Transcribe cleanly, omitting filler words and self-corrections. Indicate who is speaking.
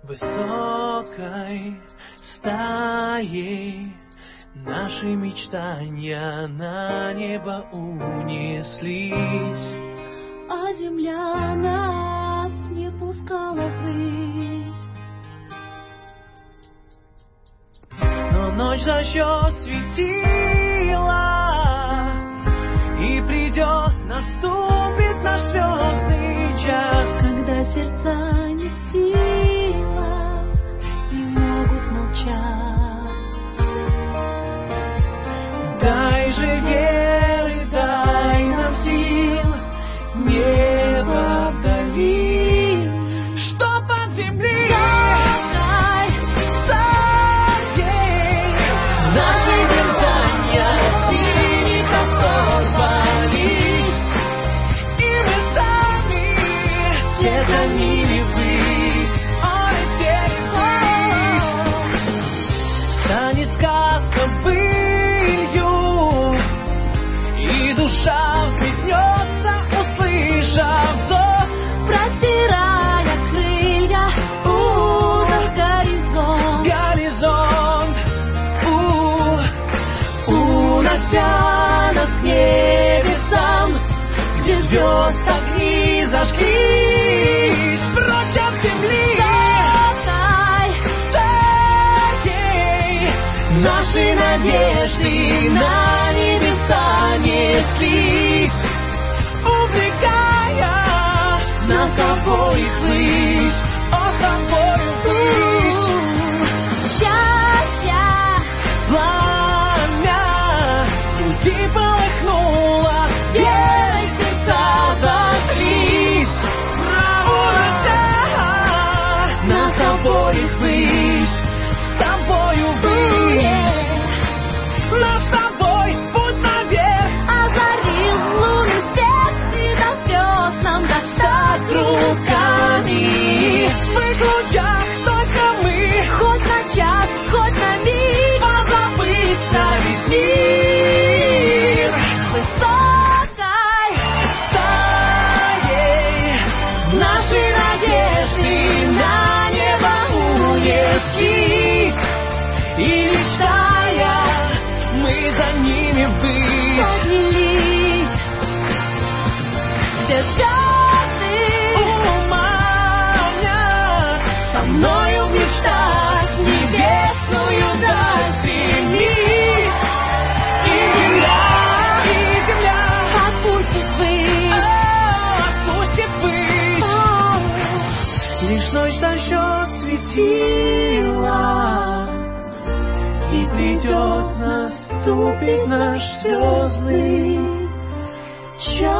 Speaker 1: высокой стаей наши мечтания на небо унеслись,
Speaker 2: а земля нас не пускала ввысь.
Speaker 1: Но ночь за счет светила, и придет, наступит наш звездный час,
Speaker 2: когда сердца не в силах и могут молчать.
Speaker 1: Дай же веры, дай нам сил, небо вдали, что под земли стаей наши дерзания синих простор вались, и мы сами где-то мили ввысь, улетели ввысь. Станет сказка былью, и душа взметнется, услышав зов,
Speaker 2: простирая крылья, горизонт,
Speaker 1: горизонт, унося нас к небесам, где звезд огни зажглись, прочь от земли. Наши надежды на небеса неслись, увлекая нас обоих ввысь, с тобою ввысь.
Speaker 2: счастья,
Speaker 1: Пламя в груди полыхнуло, верой сердца зашлись, унося нас обоих ввысь, с тобою ввысь. Наш с тобой путь наверх
Speaker 2: озарил лунный свет, и до слез нам достать
Speaker 1: руками, в их лучах только мы,
Speaker 2: хоть на час, хоть на миг,
Speaker 1: позабыть на весь мир.
Speaker 2: высокой
Speaker 1: Стаей наши надежды на небо унеслись, и мечтая мы за ними ввысь.
Speaker 2: поднялись. Все звезды
Speaker 1: Уманят со мною в мечтах небесную даль стремись, и земля
Speaker 2: отпустит ввысь.
Speaker 1: отпустит ввысь. Лишь ночь за счет светила, и придет, наступит наш звездный час.